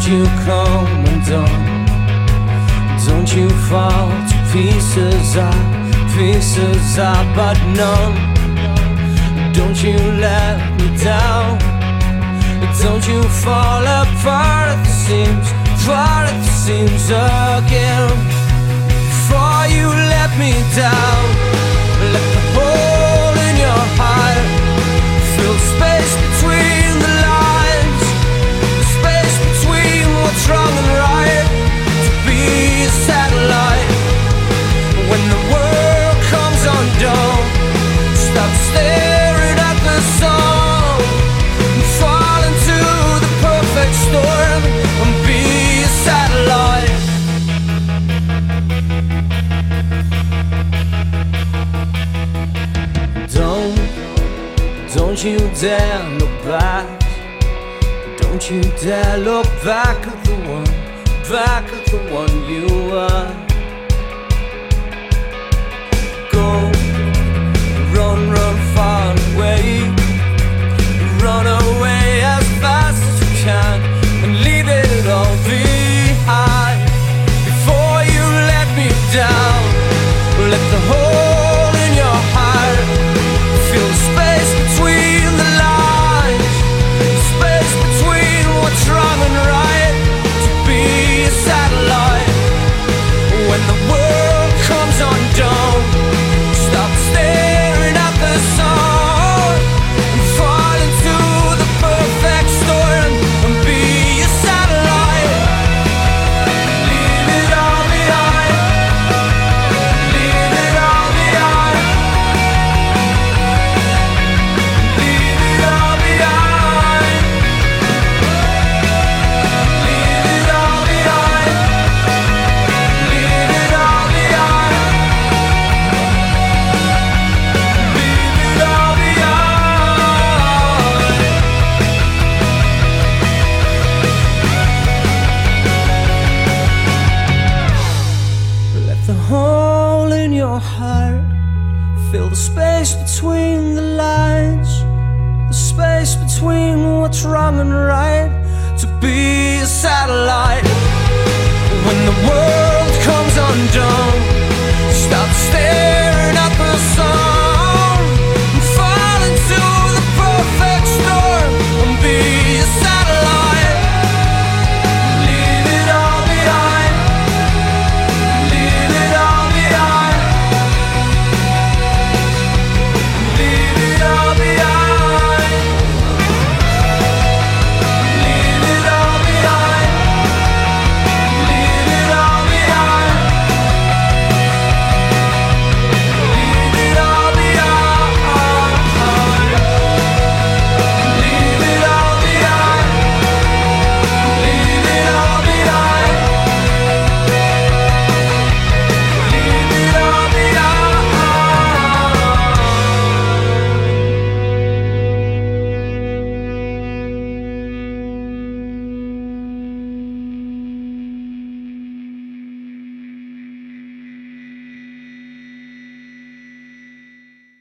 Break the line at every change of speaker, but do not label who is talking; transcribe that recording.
you come undone. Don't you fall to pieces are but none. Don't you let me down. Don't you fall apart at the seams again. Before you let me down, let the hole in your heart fill the space between the lines, the space between what's wrong and right, to be a satellite. When the world comes undone, stop staring at the sun and fall into the perfect storm and be a satellite. Don't you dare look back. Don't you dare look back at the one you were. Go, run far away. Run away as fast as you can and leave it all behind. Before you let me down, let the hole in your heart fill the space between the lines, the space between what's wrong and right, to be a satellite. When the world comes undone, stop staring at the sun and fall into the perfect storm and be a satellite. Leave it all behind. Leave it all behind. Leave it all behind. Leave it all behind. Leave it all behind. Leave it all behind. Let the hole in your heart fill the space between the lines, the space between what's wrong and right, to be a satellite. When the world comes undone,